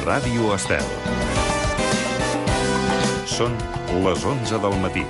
Ràdio Estel. Són les 11 del matí.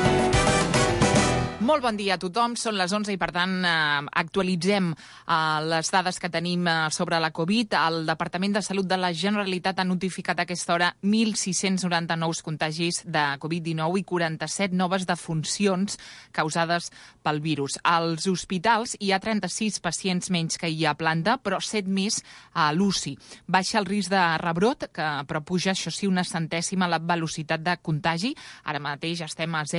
Molt bon dia a tothom, són les 11 i per tant actualitzem les dades que tenim sobre la Covid. El Departament de Salut de la Generalitat ha notificat a aquesta hora 1.690 nous contagis de Covid-19 i 47 noves defuncions causades pel virus. Als hospitals hi ha 36 pacients menys que hi ha planta, però 7 més a l'UCI. Baixa el risc de rebrot, però puja, això sí, una centèsima la velocitat de contagi. Ara mateix estem a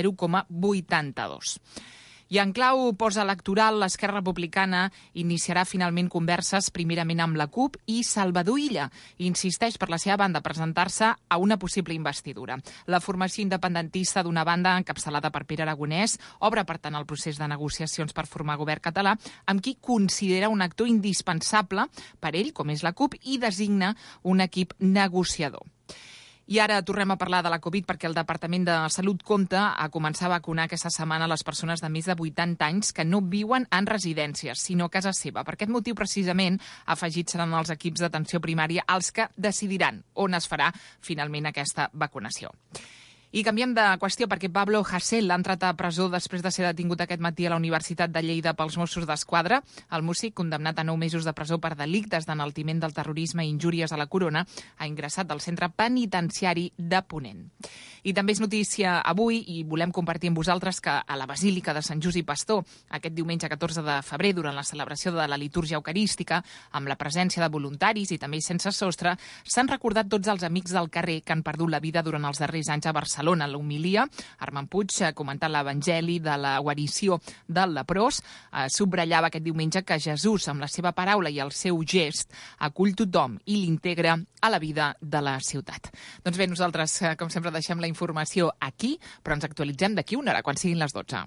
0,82. I en clau postelectoral, l'Esquerra Republicana iniciarà finalment converses primerament amb la CUP i Salvador Illa insisteix per la seva banda a presentar-se a una possible investidura. La formació independentista d'una banda encapçalada per Pere Aragonès obre per tant el procés de negociacions per formar govern català amb qui considera un actor indispensable per ell, com és la CUP, i designa un equip negociador. I ara tornem a parlar de la Covid perquè el Departament de Salut compta a començar a vacunar aquesta setmana les persones de més de 80 anys que no viuen en residències, sinó a casa seva. Per aquest motiu, precisament, afegits seran els equips d'atenció primària els que decidiran on es farà finalment aquesta vacunació. I canviem de qüestió perquè Pablo Hasél l'ha entrat a presó després de ser detingut aquest matí a la Universitat de Lleida pels Mossos d'Esquadra. El músic, condemnat a 9 mesos de presó per delictes d'enaltiment del terrorisme i injúries a la corona, ha ingressat al centre penitenciari de Ponent. I també és notícia avui, i volem compartir amb vosaltres, que a la Basílica de Sant Just i Pastor, aquest diumenge 14 de febrer, durant la celebració de la litúrgia eucarística, amb la presència de voluntaris i també sense sostre, s'han recordat tots els amics del carrer que han perdut la vida durant els darrers anys a Barcelona. L'homilia, Armand Puig, comentant l'Evangeli de la guarició del leprós, subratllava aquest diumenge que Jesús, amb la seva paraula i el seu gest, acull tothom i l'integra a la vida de la ciutat. Doncs bé, nosaltres, com sempre, deixem la informació aquí, però ens actualitzem d'aquí una hora, quan siguin les 12.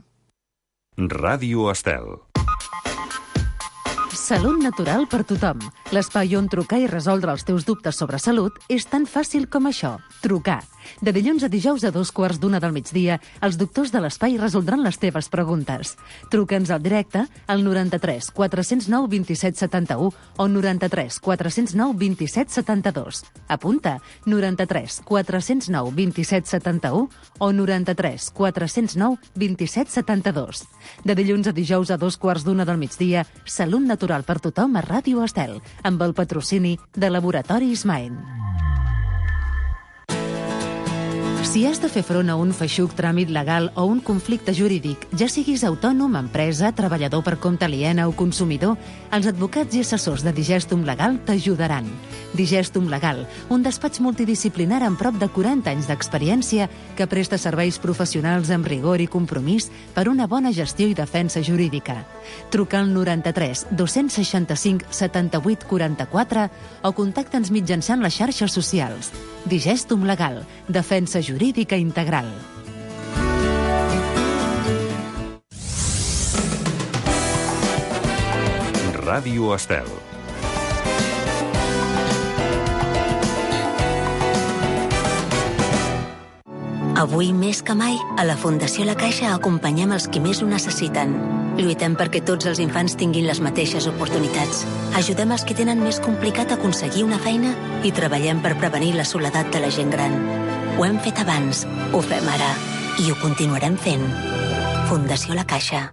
Ràdio Estel. Salut natural per tothom. L'espai on trucar i resoldre els teus dubtes sobre salut és tan fàcil com això. Trucar. De dilluns a dijous a 2:15 del migdia, els doctors de l'espai resoldran les teves preguntes. Truca'ns al directe al 93 409 27 71 o 93 409 27 72. Apunta, 93 409 27 71 o 93 409 27 72. De dilluns a dijous a 2:15 del migdia, Salut natural per tothom a Ràdio Estel, amb el patrocini de Laboratoris Maen. Si has de fer front a un feixuc tràmit legal o un conflicte jurídic, ja siguis autònom, empresa, treballador per compte aliena o consumidor, els advocats i assessors de Digestum Legal t'ajudaran. Digestum Legal, un despatx multidisciplinar amb prop de 40 anys d'experiència que presta serveis professionals amb rigor i compromís per una bona gestió i defensa jurídica. Truca al 93 265 78 44 o contacta'ns mitjançant les xarxes socials. Digestum Legal, defensa jurídica integral. Ràdio Estel. Avui, més que mai, a la Fundació La Caixa acompanyem els qui més ho necessiten. Lluitem perquè tots els infants tinguin les mateixes oportunitats. Ajudem els que tenen més complicat aconseguir una feina i treballem per prevenir la soledat de la gent gran. Ho hem fet abans, ho fem ara i ho continuarem fent. Fundació La Caixa.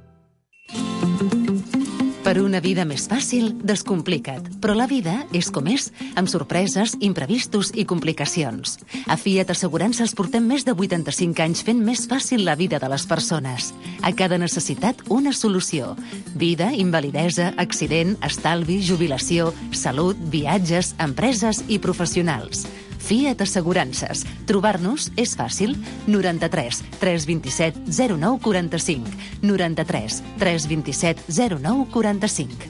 Per una vida més fàcil, descomplica't. Però la vida és com és, amb sorpreses, imprevistos i complicacions. A Fiat Assegurances portem més de 85 anys fent més fàcil la vida de les persones. A cada necessitat, una solució. Vida, invalidesa, accident, estalvi, jubilació, salut, viatges, empreses i professionals. Fiat Assegurances. Trobar-nos és fàcil. 93 327 09 45. 93 327 09 45.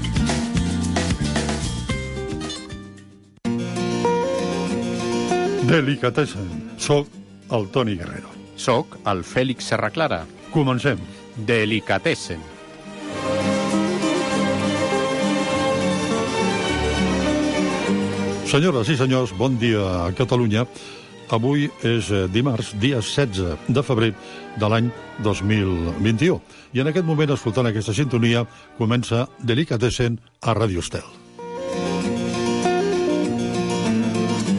Delicatessen. Soc el Toni Guerrero. Soc el Fèlix Serraclara. Comencem. Delicatessen. Senyores i senyors, bon dia a Catalunya. Avui és dimarts, dia 16 de febrer de l'any 2021. I en aquest moment, escoltant aquesta sintonia, comença Delicatessen a Ràdio Estel.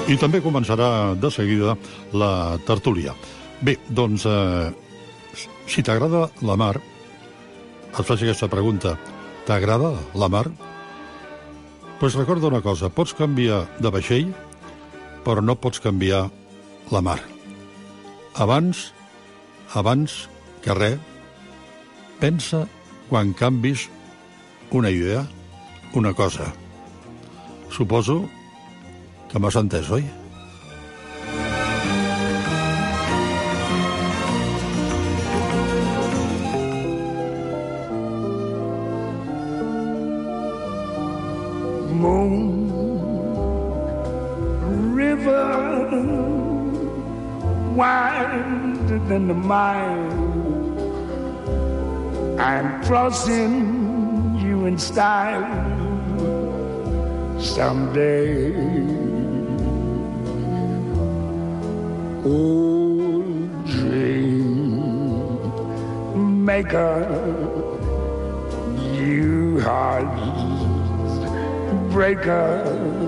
I també començarà de seguida la tertúlia. Bé, doncs, si t'agrada la mar, et faig aquesta pregunta. T'agrada la mar? Doncs recorda una cosa, pots canviar de vaixell, però no pots canviar la mar. Abans que res, pensa quan canvis una idea, una cosa. Suposo que m'has entès, oi? Moon, river, wider than the mile, I'm crossing you in style someday. Old dream maker, you heartbreaker,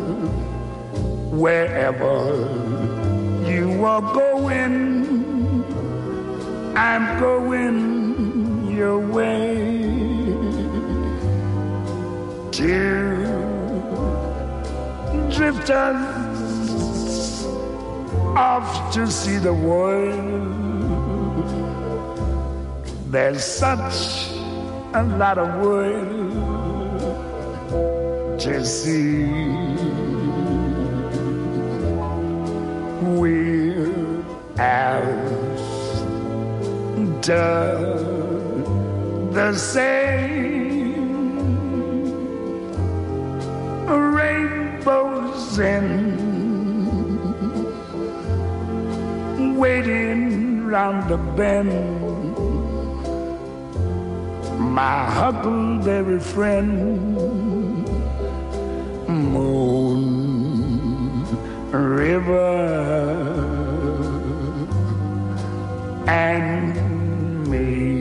wherever you are going, I'm going your way. Two drifters off to see the world. There's such a lot of world to see. We're after the same rainbows in waiting round the bend. My huckleberry friend, moon, river, and me.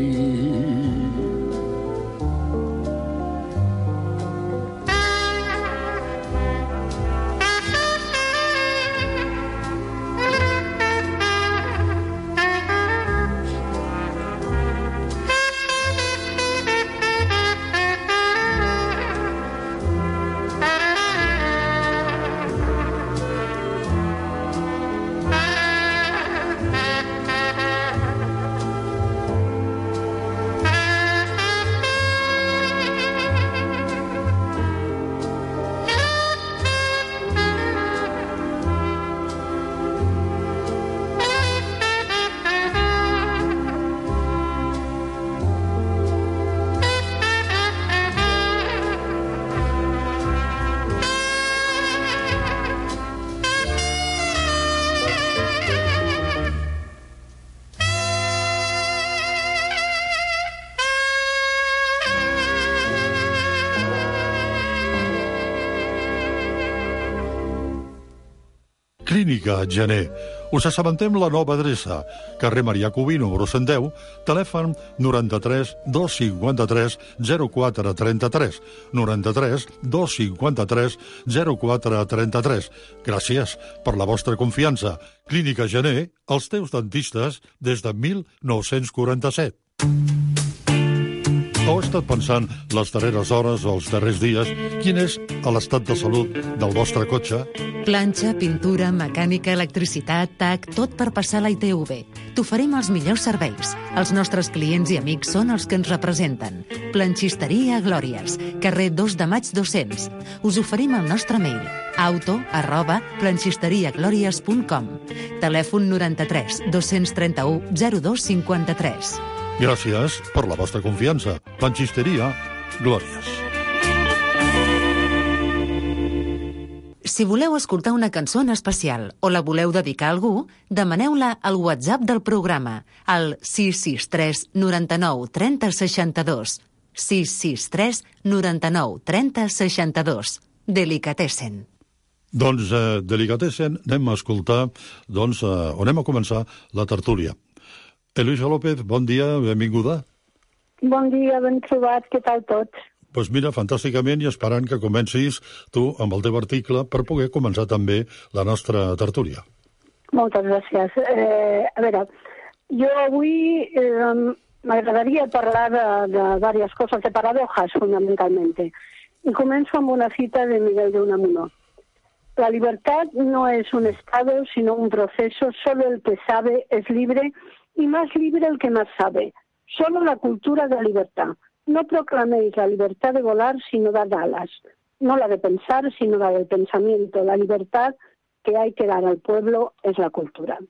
Clínica Gener. Us assabentem la nova adreça. Carrer Marià Cubí, número 110, telèfon 93 253 0433. 93 253 0433. Gràcies per la vostra confiança. Clínica Gener, els teus dentistes des de 1947. Heu estat pensant les darreres hores o els darrers dies quin és l'estat de salut del vostre cotxe? Planxa, pintura, mecànica, electricitat, TAC, tot per passar la ITV. T'oferim els millors serveis. Els nostres clients i amics són els que ens representen. Planxisteria Glòries, carrer 2 de maig 200. Us oferim el nostre mail, auto@planxisteriaglòries.com. Telèfon 93 231 0253. Gràcies per la vostra confiança. Planxisteria Glòries. Si voleu escoltar una cançó en especial o la voleu dedicar a algú, demaneu-la al WhatsApp del programa, al 663 99 30 62. 663 99 30 62. Delicatessen. Doncs, Delicatessen, anem a escoltar, o anem a començar la tertúlia. Eloisa López, bon dia, benvinguda. Bon dia, ben trobat, què tal tots? Doncs mira, fantàsticament, i esperant que comencis tu amb el teu article per poder començar també la nostra tertúlia. Moltes gràcies. A veure, jo avui m'agradaria parlar de diverses coses, de paradojas, fundamentalmente. Y comenzo amb una cita de Miguel de Unamuno. La libertad no es un estado, sino un proceso. Solo el que sabe es libre, y más libre el que más sabe. Solo la cultura da libertad. No proclaméis la libertad de volar, sino dad alas. No la de pensar, sino la del pensamiento. La libertad que hay que dar al pueblo es la cultura.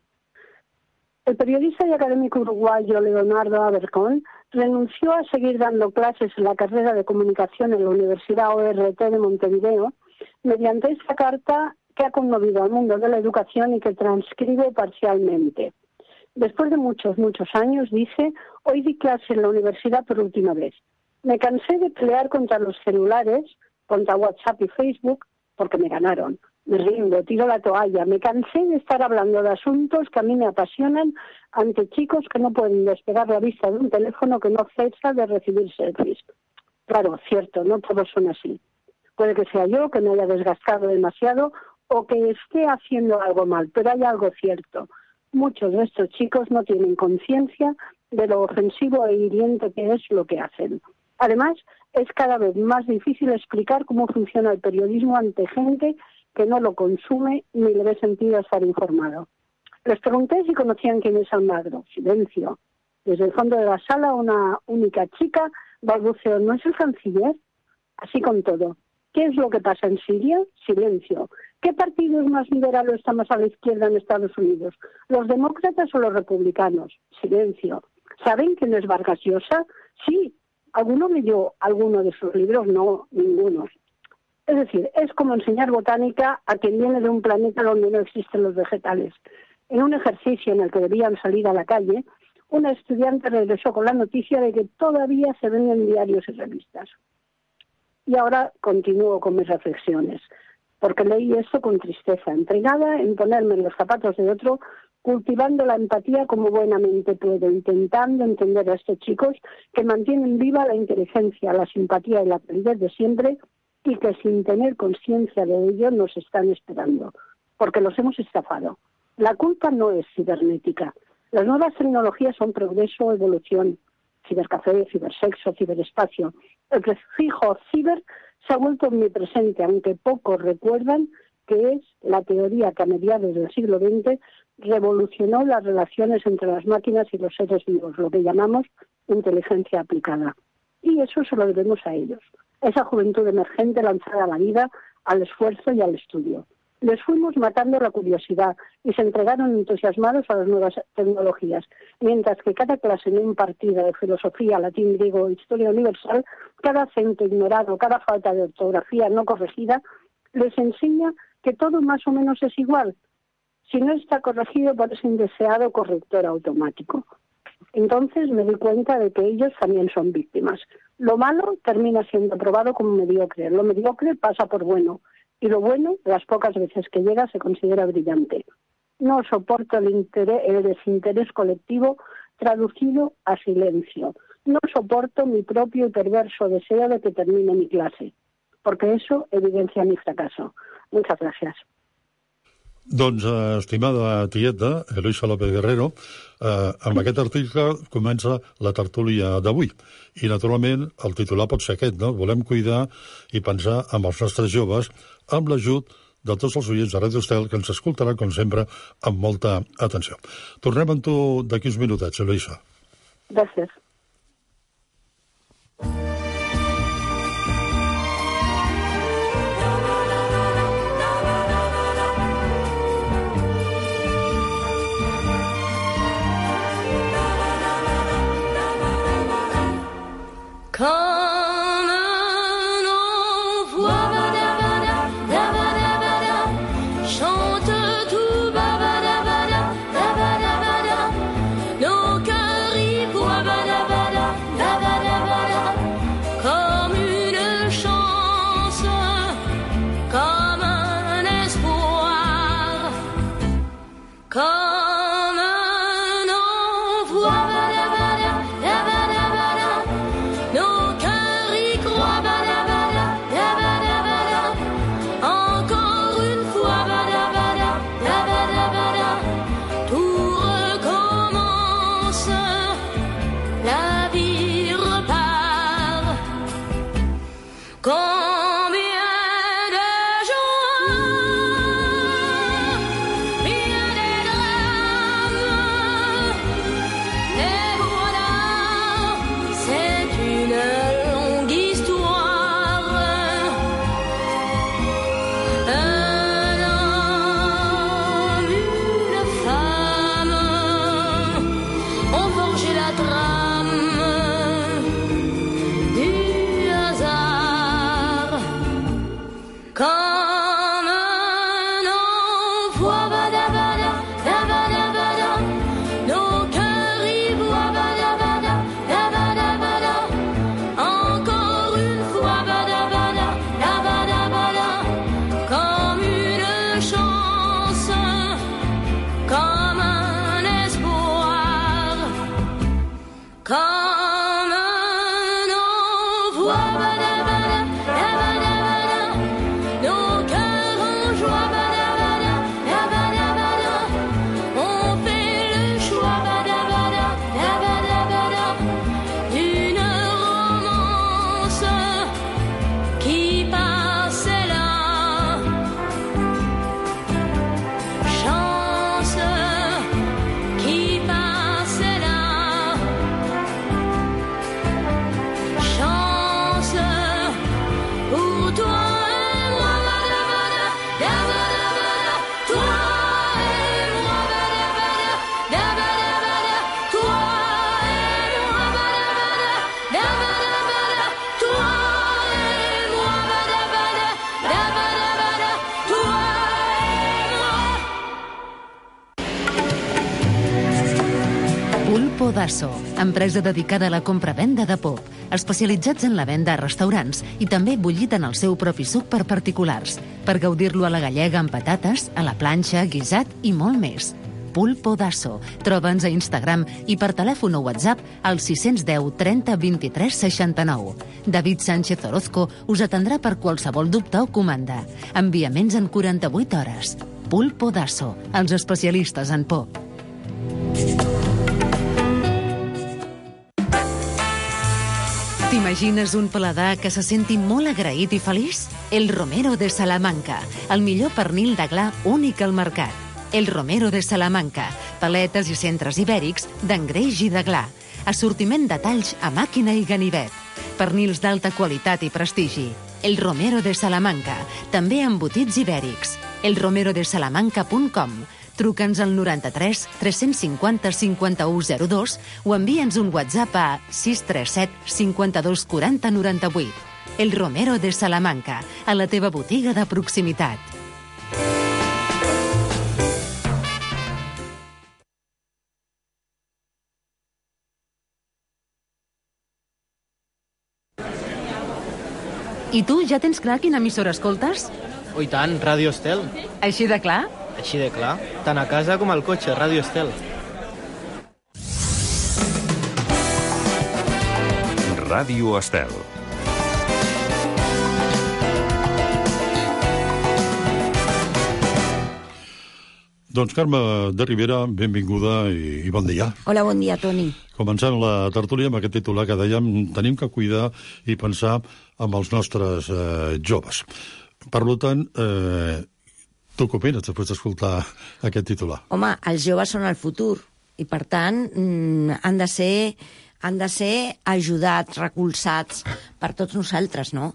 El periodista y académico uruguayo Leonardo Abercón renunció a seguir dando clases en la carrera de comunicación en la Universidad ORT de Montevideo mediante esta carta que ha conmovido al mundo de la educación y que transcribo parcialmente. Después de muchos años, dice, hoy di clase en la universidad por última vez. Me cansé de pelear contra los celulares, contra WhatsApp y Facebook, porque me ganaron. Me rindo, tiro la toalla. Me cansé de estar hablando de asuntos que a mí me apasionan ante chicos que no pueden despegar la vista de un teléfono que no cesa de recibir selfies. Claro, cierto, no todos son así. Puede que sea yo que me haya desgastado demasiado o que esté haciendo algo mal, pero hay algo cierto. Muchos de estos chicos no tienen conciencia de lo ofensivo e hiriente que es lo que hacen. Además, es cada vez más difícil explicar cómo funciona el periodismo ante gente que no lo consume ni le ve sentido estar informado. Les pregunté si conocían quién es Almagro. Silencio. Desde el fondo de la sala, una única chica balbuceó, ¿no es el canciller? Así con todo. ¿Qué es lo que pasa en Siria? Silencio. ¿Qué partido es más liberal o está más a la izquierda en Estados Unidos? ¿Los demócratas o los republicanos? Silencio. ¿Saben quién es Vargas Llosa? Sí. ¿Alguno leyó alguno de sus libros? No, ninguno. Es decir, es como enseñar botánica a quien viene de un planeta donde no existen los vegetales. En un ejercicio en el que debían salir a la calle, una estudiante regresó con la noticia de que todavía se venden diarios y revistas. Y ahora continúo con mis reflexiones, porque leí esto con tristeza, entregada en ponerme en los zapatos de otro, cultivando la empatía como buenamente puedo, intentando entender a estos chicos que mantienen viva la inteligencia, la simpatía y la calidez de siempre, y que sin tener conciencia de ello nos están esperando, porque los hemos estafado. La culpa no es cibernética. Las nuevas tecnologías son progreso, evolución, cibercafé, cibersexo, ciberespacio. El prefijo ciber se ha vuelto omnipresente, aunque pocos recuerdan que es la teoría que a mediados del siglo XX revolucionó las relaciones entre las máquinas y los seres vivos, lo que llamamos inteligencia aplicada. Y eso se lo debemos a ellos. Esa juventud emergente lanzada a la vida, al esfuerzo y al estudio. Les fuimos matando la curiosidad y se entregaron entusiasmados a las nuevas tecnologías, mientras que cada clase no impartida de filosofía, latín, griego o historia universal, cada acento ignorado, cada falta de ortografía no corregida, les enseña que todo más o menos es igual, si no está corregido por ese indeseado corrector automático. Entonces me di cuenta de que ellos también son víctimas. Lo malo termina siendo aprobado como mediocre, lo mediocre pasa por bueno, y lo bueno, las pocas veces que llega, se considera brillante. No soporto el desinterés colectivo traducido a silencio. No soporto mi propio y perverso deseo de que termine mi clase, porque eso evidencia mi fracaso. Muchas gracias. Doncs, estimada tieta, Eloisa López Guerrero, amb aquest article comença la tertúlia d'avui. I, naturalment, el titular pot ser aquest, no? Volem cuidar i pensar en els nostres joves amb l'ajut de tots els oients de Ràdio Estel, que ens escoltaran, com sempre, amb molta atenció. Tornem amb tu d'aquí uns minutets, Eloisa. Gràcies. Comme un envoi, chante tout, nos cœurs y voient, comme une chance, comme un espoir, comme un envoi. Nos cœurs y croient. Pulpo d'Asso, empresa dedicada a la compra-venda de pop, especialitzats en la venda a restaurants i també bullit en el seu propi suc per particulars, per gaudir-lo a la gallega amb patates, a la planxa, guisat i molt més. Pulpo d'Asso. Troba'ns a Instagram i per telèfon o WhatsApp al 610 30 23 69. David Sánchez Orozco us atendrà per qualsevol dubte o comanda. Enviaments en 48 hores. Pulpo d'Asso, els especialistes en pop. T'imagines un paladar que se senti molt agraït i feliç? El Romero de Salamanca, el millor pernil d'aglà únic al mercat. El Romero de Salamanca, paletes i centres ibèrics d'engreix i d'aglà. Assortiment de talls a màquina i ganivet. Pernils d'alta qualitat i prestigi. El Romero de Salamanca, també embotits ibèrics. elromerodesalamanca.com. Truca'ns al 93 350 5102 o envia'ns un WhatsApp a 637 52 40 98. El Romero de Salamanca, a la teva botiga de proximitat. I tu, ja tens clar quina emissora escoltes? Oh, i tant, Ràdio Estel. Així de clar? Així de clar. Tant a casa com al cotxe, Ràdio Estel. Ràdio Estel. Doncs Carme de Rivera, benvinguda i bon dia. Hola, bon dia, Toni. Comencem la tertúlia amb aquest titular que dèiem, tenim que cuidar i pensar en els nostres joves. Per tant, tu què opines després d'escoltar aquest titular? Home, els joves són el futur i, per tant, han de ser ajudats, recolzats per tots nosaltres, no?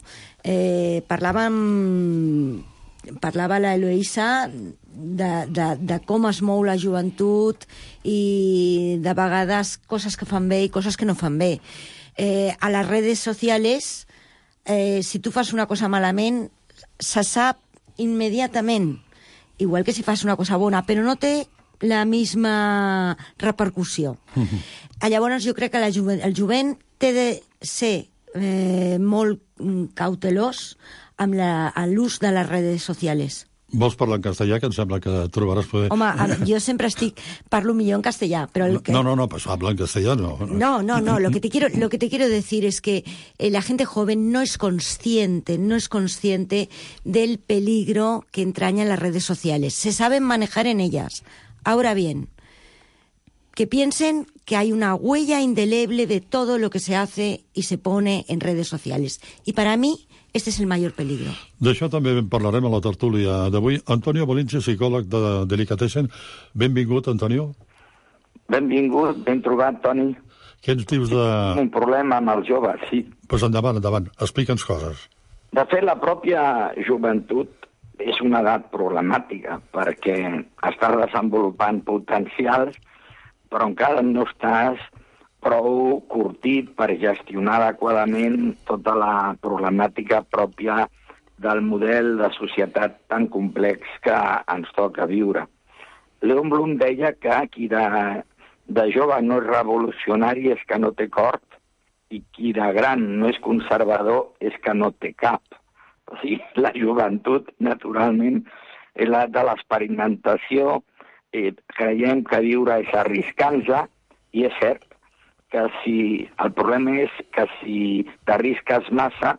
Parlava l'Eloïsa de com es mou la joventut i de vegades coses que fan bé i coses que no fan bé. A les redes sociales, si tu fas una cosa malament, se sap immediatament, igual que si fas una cosa bona, però no té la misma repercussió. Llavors jo crec que el jovent té de ser molt cautelós amb l'ús de les redes sociales. Vols parlar en castellà, que em sembla que trobaràs poder... Home, jo sempre parlo millor en castellà, però... No, pues habla en castellano. No, lo que te quiero decir es que la gente joven no es consciente del peligro que entrañan las redes sociales. Se saben manejar en ellas. Ahora bien, que piensen que hay una huella indeleble de todo lo que se hace y se pone en redes sociales. Y para mí, este es el mayor peligro. D'això també parlarem a la tertúlia d'avui. Antonio Bolinche, psicòleg de Delicatessen. Benvingut, Antonio. Benvingut, ben trobat, Toni. Què ens dius de... Un problema amb els joves, sí. Doncs endavant, explica'ns coses. De fet, la pròpia joventut és una edat problemàtica, perquè estàs desenvolupant potencials, però encara no estàs prou curtit per gestionar adequadament tota la problemàtica pròpia del model de societat tan complex que ens toca viure. Leon Blum deia que qui de jove no és revolucionari és que no té cort i qui de gran no és conservador és que no té cap. O sigui, la joventut, naturalment, és la de l'experimentació. Creiem que viure és arriscar-nos, i és cert que el problema és que si t'arrisques massa,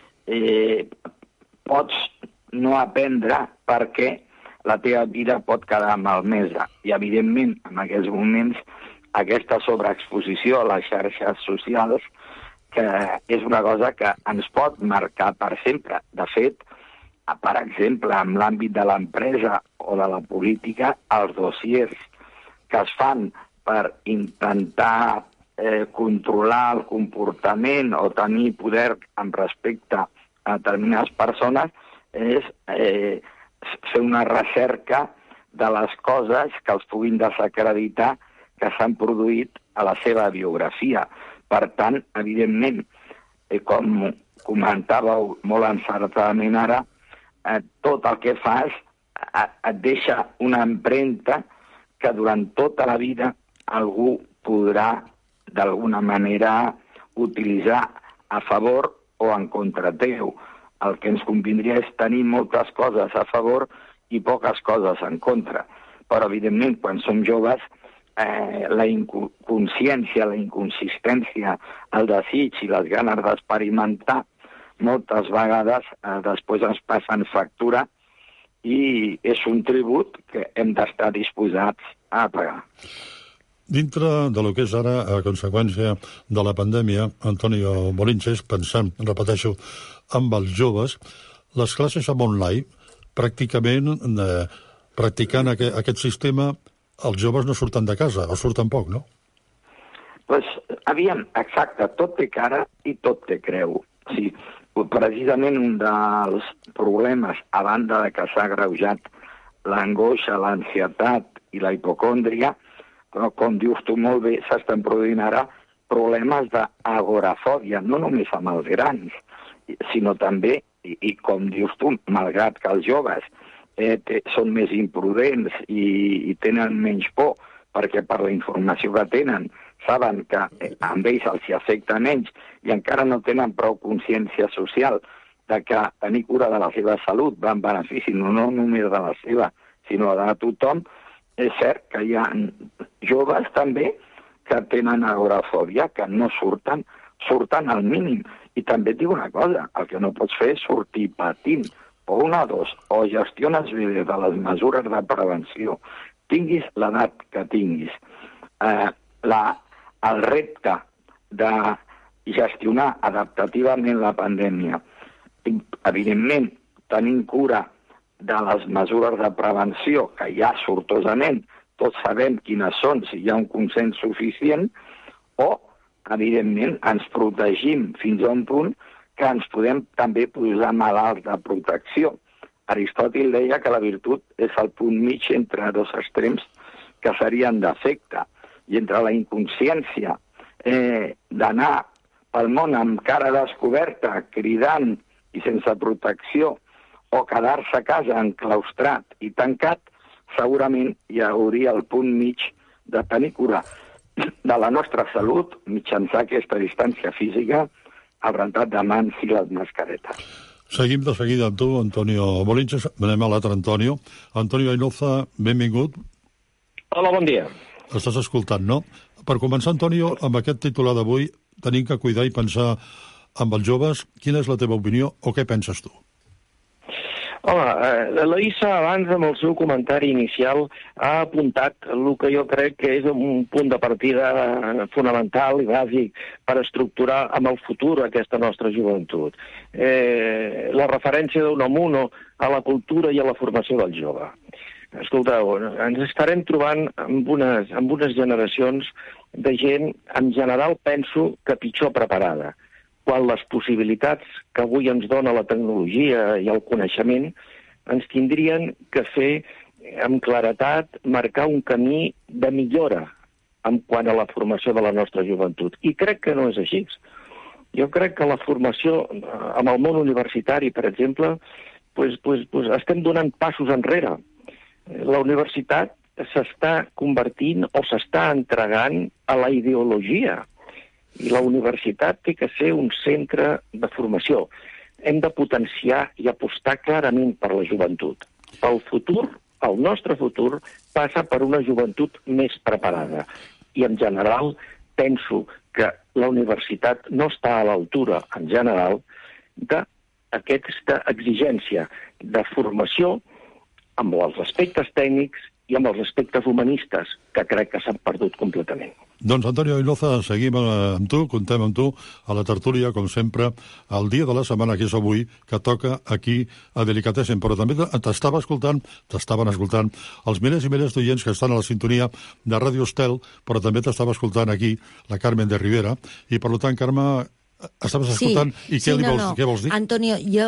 pots no aprendre perquè la teva vida pot quedar malmesa. I, evidentment, en aquests moments, aquesta sobreexposició a les xarxes socials, que és una cosa que ens pot marcar per sempre. De fet, per exemple, en l'àmbit de l'empresa o de la política, els dossiers que es fan per intentar controlar el comportament o tenir poder amb respecte a determinades persones és fer una recerca de les coses que els puguin desacreditar que s'han produït a la seva biografia. Per tant, evidentment, com comentàveu molt encertadament ara, tot el que fas et deixa una empremta que durant tota la vida algú podrà d'alguna manera utilitzar a favor o en contra teu. El que ens convindria és tenir moltes coses a favor i poques coses en contra. Però, evidentment, quan som joves, la inconsciència, la inconsistència, el desig i les ganes d'experimentar, moltes vegades després ens passen factura i és un tribut que hem d'estar disposats a pagar. Dintre de lo que és ara, a conseqüència de la pandèmia, Antonio Molinches, pensant, repeteixo, amb els joves, les classes amb online, pràcticament practicant aquest sistema, els joves no surten de casa, o surten poc, no? Pues, aviam, exacte, tot té cara i tot té creu. Sí, precisament un dels problemes, a banda de que s'ha agreujat l'angoixa, l'ansietat i la hipocòndria, però, com dius tu molt bé, s'estan produint ara problemes d'agorafòbia, no només amb els grans, sinó també, i com dius tu, malgrat que els joves són més imprudents i tenen menys por, perquè per la informació que tenen saben que amb ells els hi afecta menys i encara no tenen prou consciència social de que tenir cura de la seva salut va en benefici no només de la seva, sinó de tothom. És cert que hi ha joves també que tenen agorafòbia, que no surten al mínim. I també et dic una cosa, el que no pots fer és sortir patint, o una o dos, o gestiones bé de les mesures de prevenció, tinguis l'edat que tinguis. El repte de gestionar adaptativament la pandèmia, evidentment, tenint cura de les mesures de prevenció, que ja sortosament tots sabem quines són, si hi ha un consens suficient, o, evidentment, ens protegim fins a un punt que ens podem també posar malalts de protecció. Aristòtil deia que la virtut és el punt mig entre dos extrems que serien defecte, i entre la inconsciència d'anar pel món amb cara descoberta, cridant i sense protecció, o quedar-se a casa enclaustrat i tancat, segurament hi hauria el punt mig de tenir cura de la nostra salut mitjançant aquesta distància física, el rentat de mans i les mascaretes. Seguim de seguida amb tu, Antonio Molinches. Anem a l'altre Antonio. Antonio Ainoza, benvingut. Hola, bon dia. Estàs escoltant, no? Per començar, Antonio, amb aquest titular d'avui, tenim que cuidar i pensar amb els joves. Quina és la teva opinió o què penses tu? Home, l'Elisa abans amb el seu comentari inicial ha apuntat el que jo crec que és un punt de partida fonamental i bàsic per estructurar amb el futur aquesta nostra joventut. La referència d'Unamuno a la cultura i a la formació del jove. Escolteu, ens estarem trobant amb unes generacions de gent, en general penso que pitjor preparada, quan les possibilitats que avui ens dona la tecnologia i el coneixement ens tindrien que fer amb claretat, marcar un camí de millora en quant a la formació de la nostra joventut. I crec que no és així. Jo crec que la formació amb el món universitari, per exemple, estem donant passos enrere. La universitat s'està convertint o s'està entregant a la ideologia. I la universitat té que ser un centre de formació. Hem de potenciar i apostar clarament per la joventut. El futur, el nostre futur, passa per una joventut més preparada. I, en general, penso que la universitat no està a l'altura, en general, d'aquesta exigència de formació amb els aspectes tècnics i amb els aspectes humanistes, que crec que s'han perdut completament. Doncs, Antonio Ainoza, seguim amb tu, contem amb tu a la tertúlia, com sempre, el dia de la setmana, que és avui, que toca aquí a Delicatessen. Però també t'estaven escoltant els milers i milers d'oients que estan a la sintonia de Ràdio Estel, però també t'estava escoltant aquí la Carmen de Rivera, i per tant, Carme, estaves escoltant, i què vols dir? Antonio, jo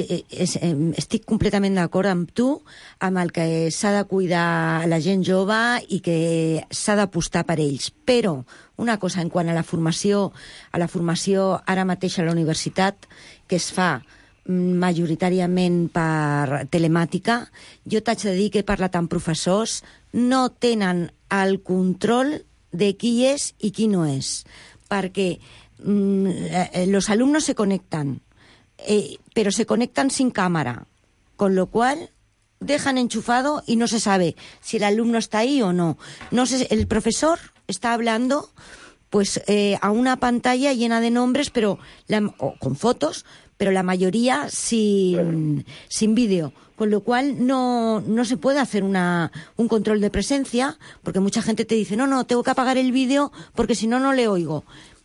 estic completament d'acord amb tu, amb el que s'ha de cuidar la gent jove i que s'ha d'apostar per ells. Però una cosa en quant a la formació ara mateix a la universitat, que es fa majoritàriament per telemàtica, jo t'haig de dir que he parlat amb professors, no tenen el control de qui és i qui no és, perquè los alumnos se conectan, pero se conectan sin cámara, con lo cual dejan enchufado y no se sabe si el alumno está ahí o no. No sé, el profesor está hablando pues a una pantalla llena de nombres, pero o con fotos, pero la mayoría sin vídeo, con lo cual no se puede hacer un control de presencia, porque mucha gente te dice, no, tengo que apagar el vídeo porque si no, no le oigo.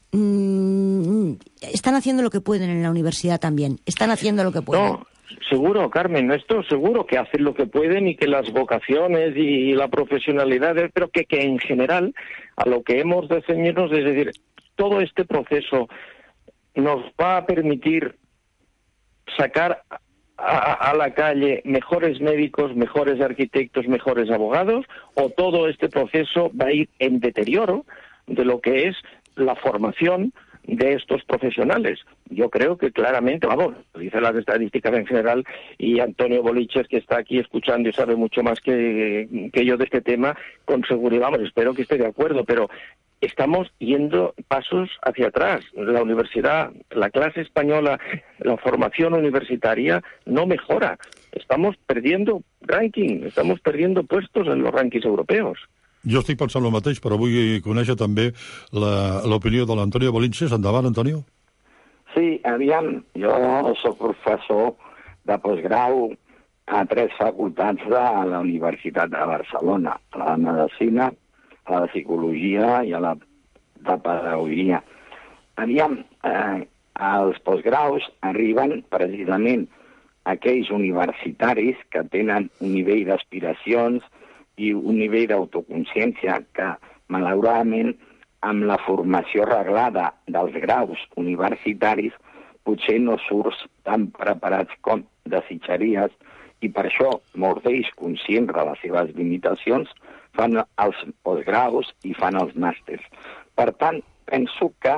Están haciendo lo que pueden en la universidad también, están haciendo lo que pueden. No, seguro, Carmen, esto seguro que hacen lo que pueden y que las vocaciones y la profesionalidad, pero que en general a lo que hemos de ceñirnos, es decir, todo este proceso nos va a permitir sacar a la calle mejores médicos, mejores arquitectos, mejores abogados, o todo este proceso va a ir en deterioro de lo que es la formación de estos profesionales. Yo creo que claramente, vamos, dice las estadísticas en general, y Antonio Boliches, que está aquí escuchando y sabe mucho más que yo de este tema, con seguridad, vamos, espero que esté de acuerdo, pero estamos yendo pasos hacia atrás. La universidad, la clase española, la formación universitaria no mejora. Estamos perdiendo ranking, estamos perdiendo puestos en los rankings europeos. Jo estic pensant el mateix, però vull conèixer també l'opinió de l'Antonio Boliches. Endavant, Antonio. Sí, aviam, jo soc professor de postgrau a 3 facultats de la Universitat de Barcelona, a la de Medicina, a la de Psicologia i a la de Pedagogia. Aviam, els postgraus arriben precisament aquells universitaris que tenen un nivell d'aspiracions i un nivell d'autoconsciència que, malauradament, amb la formació reglada dels graus universitaris, potser no surts tan preparats com desitjaries, i per això molts d'ells, conscients de les seves limitacions, fan els postgraus i fan els màsters. Per tant, penso que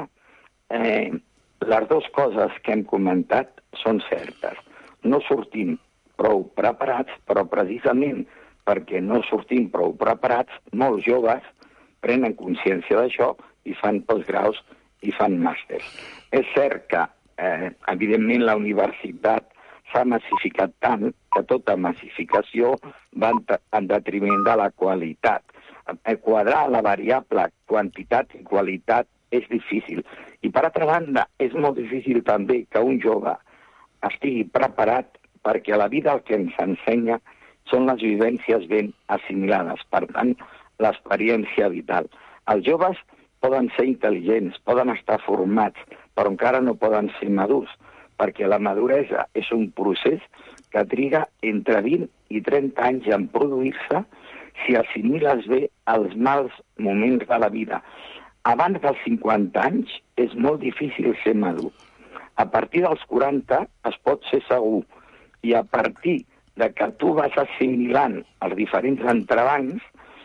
les dues coses que hem comentat són certes. No sortim prou preparats, però precisament perquè no sortim prou preparats, molts joves prenen consciència d'això i fan postgraus i fan màsters. És cert que, evidentment, la universitat s'ha massificat tant que tota massificació va en detriment de la qualitat. Quadrar la variable quantitat i qualitat és difícil. I, per altra banda, és molt difícil també que un jove estigui preparat perquè la vida el que ens ensenya són les vivències ben assimilades, per tant, l'experiència vital. Els joves poden ser intel·ligents, poden estar formats, però encara no poden ser madurs, perquè la maduresa és un procés que triga entre 20 i 30 anys en produir-se si assimiles bé els mals moments de la vida. Abans dels 50 anys és molt difícil ser madur. A partir dels 40 es pot ser segur, i a partir de que tu vas assimilant els diferents entrebancs,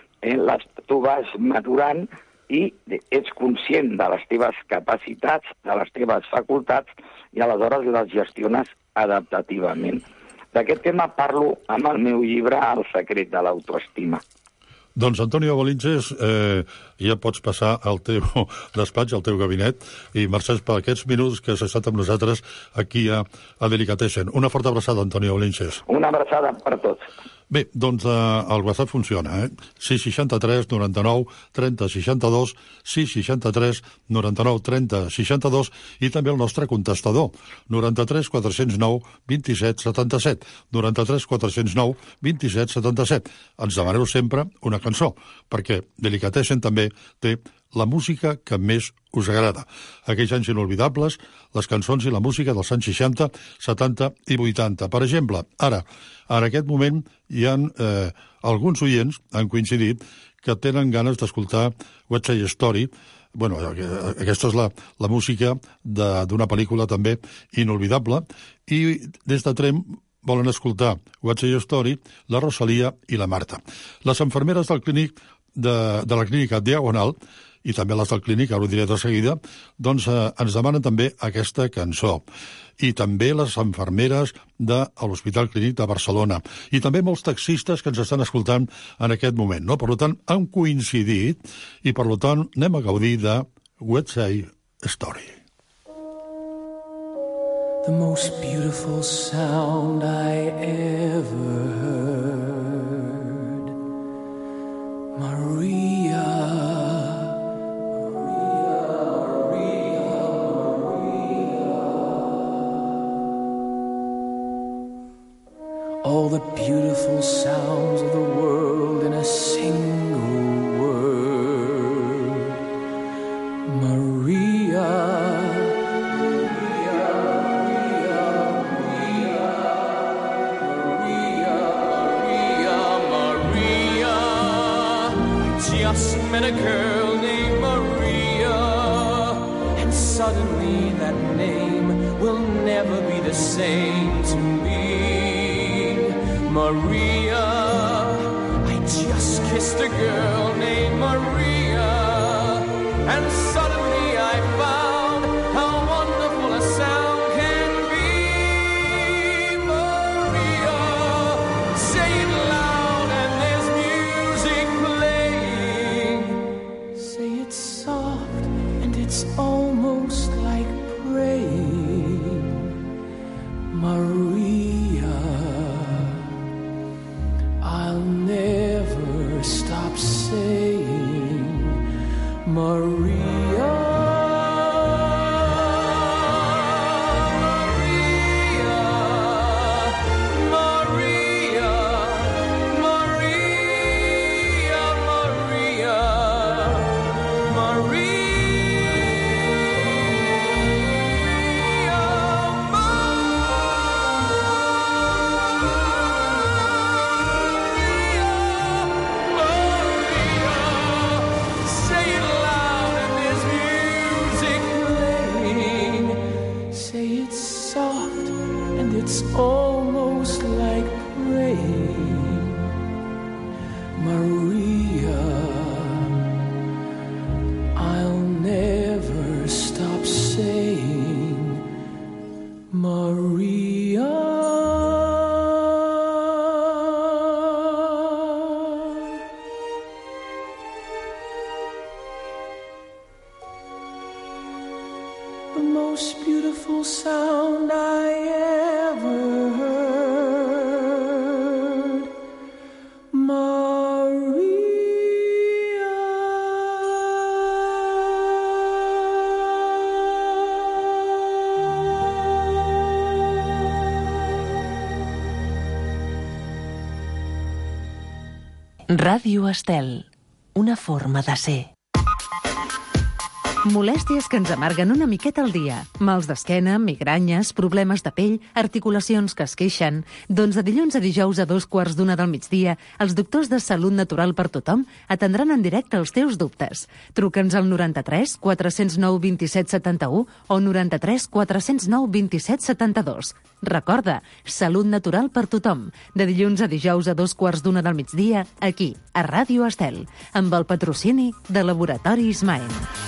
tu vas madurant i ets conscient de les teves capacitats, de les teves facultats, i aleshores les gestiones adaptativament. D'aquest tema parlo amb el meu llibre El secret de l'autoestima. Doncs, Antonio Boliches, ja pots passar al teu despatx, al teu gabinet, i marxes per aquests minuts que has estat amb nosaltres aquí a Delicatessen. Una forta abraçada, Antonio Boliches. Una abraçada per tots. Bé, doncs el WhatsApp funciona, 663 99 30 62, 663 99 30 62, i també el nostre contestador, 93 409 27 77, 93 409 27 77. Ens demaneu sempre una cançó, perquè Delicatessen també té la música que més us agrada. Aquells anys inolvidables, les cançons i la música dels anys 60, 70 i 80. Per exemple, ara, en aquest moment, hi ha alguns oients, han coincidit, que tenen ganes d'escoltar West Side Story. Bueno, aquesta és la música d'una pel·lícula també inolvidable, i des de Tremp volen escoltar West Side Story, la Rosalia i la Marta. Les infermeres del clínic de la clínica Diagonal i també les del Clínic, ara ho diré de seguida, doncs ens demanen també aquesta cançó. I també les infermeres de l'Hospital Clínic de Barcelona. I també molts taxistes que ens estan escoltant en aquest moment, no? Per tant, han coincidit i, per tant, anem a gaudir de West Side Story. The most beautiful sound I ever heard, Maria, Maria, Maria, Maria. All the beautiful sounds of the world in a single word, Maria. Just met a girl named Maria, and suddenly that name will never be the same to me. Maria, I just kissed a girl named Maria, and suddenly I found how wonderful a sound can be. Maria, say it loud and there's music playing. Say it soft and it's almost like praying. Maria, I'll never stop saying Maria. It's almost like praying, Maria. I'll never stop saying Maria. The most beautiful sound I ever heard, Maria. Ràdio Estel, una forma de ser. Molèsties que ens amarguen una miqueta al dia. Mals d'esquena, migranyes, problemes de pell, articulacions que es queixen. Doncs de dilluns a dijous a 2:15 del migdia, els doctors de Salut Natural per Tothom atendran en directe els teus dubtes. Truca'ns al 93 409 27 71 o 93 409 27 72. Recorda, Salut Natural per Tothom, de dilluns a dijous a 2:15 del migdia, aquí, a Ràdio Estel, amb el patrocini de Laboratori Ismael.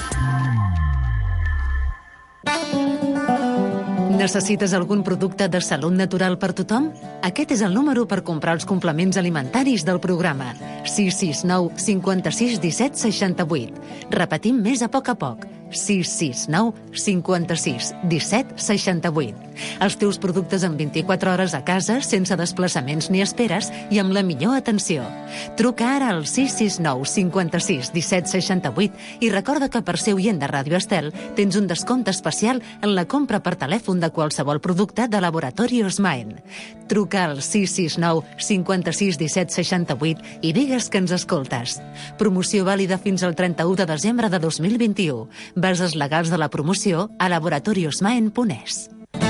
Necessites algun producte de Salut Natural per Tothom? Aquest és el número per comprar els complements alimentaris del programa. 669 56 17 68. Repetim més a poc. 669 56 17 68. Els teus productes en 24 hores a casa, sense desplaçaments ni esperes i amb la millor atenció. Truca ara al 669 56 17 68 i recorda que per ser oient de Ràdio Estel tens un descompte especial en la compra per telèfon de qualsevol producte de Laboratori Osmaen. Truca al 669 56 17 68 i digues que ens escoltes. Promoció vàlida fins al 31 de desembre de 2021. Bases legals de la promoció a laboratoriosmaen.es.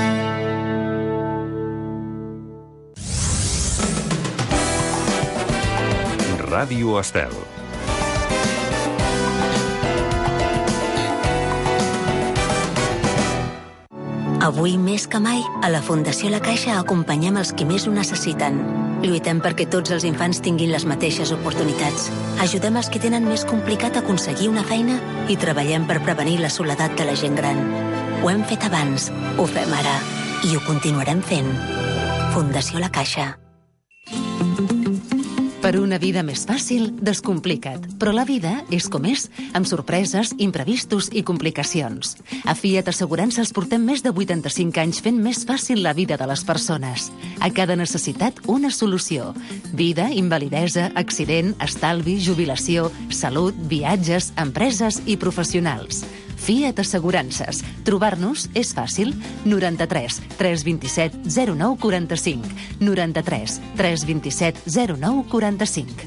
Ràdio Estel. Avui més que mai, a la Fundació La Caixa acompanyem els qui més ho necessiten. Lluitem perquè tots els infants tinguin les mateixes oportunitats. Ajudem els que tenen més complicat aconseguir una feina i treballem per prevenir la soledat de la gent gran. Ho hem fet abans, ho fem ara i ho continuarem fent. Fundació La Caixa. Per una vida més fàcil, descomplica't. Però la vida és com és, amb sorpreses, imprevistos i complicacions. A Fiat Assegurances portem més de 85 anys fent més fàcil la vida de les persones. A cada necessitat, una solució. Vida, invalidesa, accident, estalvi, jubilació, salut, viatges, empreses i professionals. Fiat Assegurances. Trobar-nos és fàcil. 93 327 09 45. 93 327 09 45.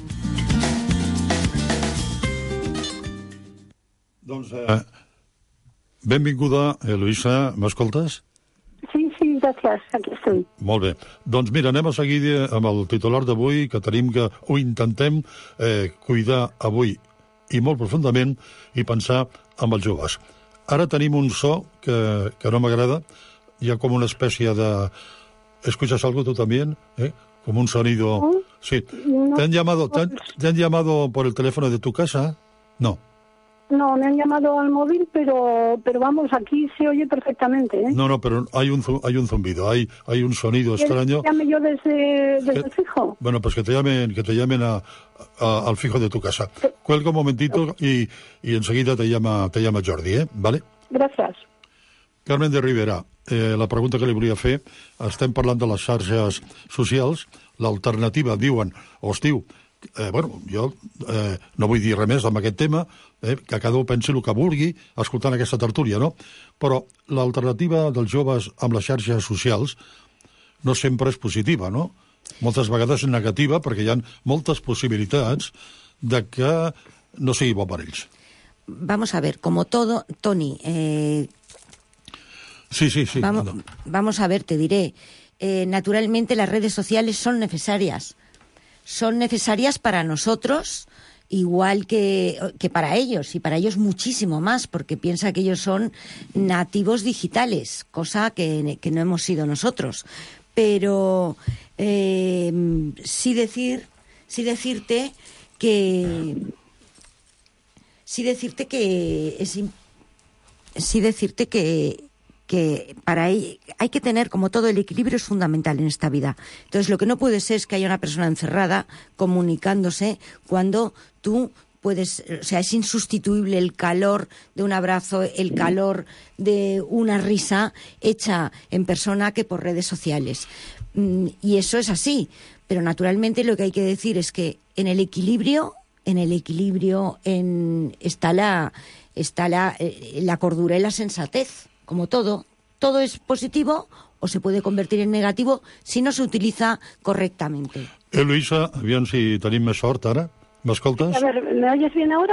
Doncs, benvinguda, Eloisa. M'escoltes? Sí, gràcies, aquí estoy. Molt bé. Doncs mira, anem a seguir amb el titular d'avui, que tenim que ho intentem cuidar avui i molt profundament i pensar amb els joves. Ara tenim un so que no m'agrada. Hi ha com una espècie de... ¿Escuchas algo tú también? Como un sonido... ¿Oh? Sí. No. ¿Te han llamado por el teléfono de tu casa? No. No, me han llamado al móvil, pero vamos, aquí se oye perfectamente, ¿eh? No, pero hay un zumbido, hay un sonido extraño. ¿Que llame yo desde el fijo? Bueno, pues que te llamen al fijo de tu casa. Cuelga un momentito y enseguida te llama Jordi, ¿vale? Gracias. Carmen de Rivera, la pregunta que li volia fer, estem parlant de les xarxes socials, l'alternativa, diuen, o es diu, jo no vull dir res més amb aquest tema, que cada un pensi el que vulgui escoltant aquesta tertúlia, no? Però l'alternativa dels joves amb les xarxes socials no sempre és positiva, no? Moltes vegades és negativa perquè hi ha moltes possibilitats de que no sigui bo per ells. Vamos a ver, como todo, Toni... Sí. Vamos a ver, te diré. Naturalmente las redes sociales son necesarias. Son necesarias para nosotros, igual que para ellos, y para ellos muchísimo más, porque piensa que ellos son nativos digitales, cosa que no hemos sido nosotros. Pero sí decirte que para ello hay que tener, como todo, el equilibrio es fundamental en esta vida. Entonces, lo que no puede ser es que haya una persona encerrada comunicándose cuando tú puedes... O sea, es insustituible el calor de un abrazo, el calor de una risa hecha en persona que por redes sociales. Y eso es así. Pero, naturalmente, lo que hay que decir es que en el equilibrio está la cordura y la sensatez. Como todo es positivo o se puede convertir en negativo si no se utiliza correctamente. Eloisa, aviam si tenim més sort ara. M'escoltes? A ver, ¿me oyes bien ahora?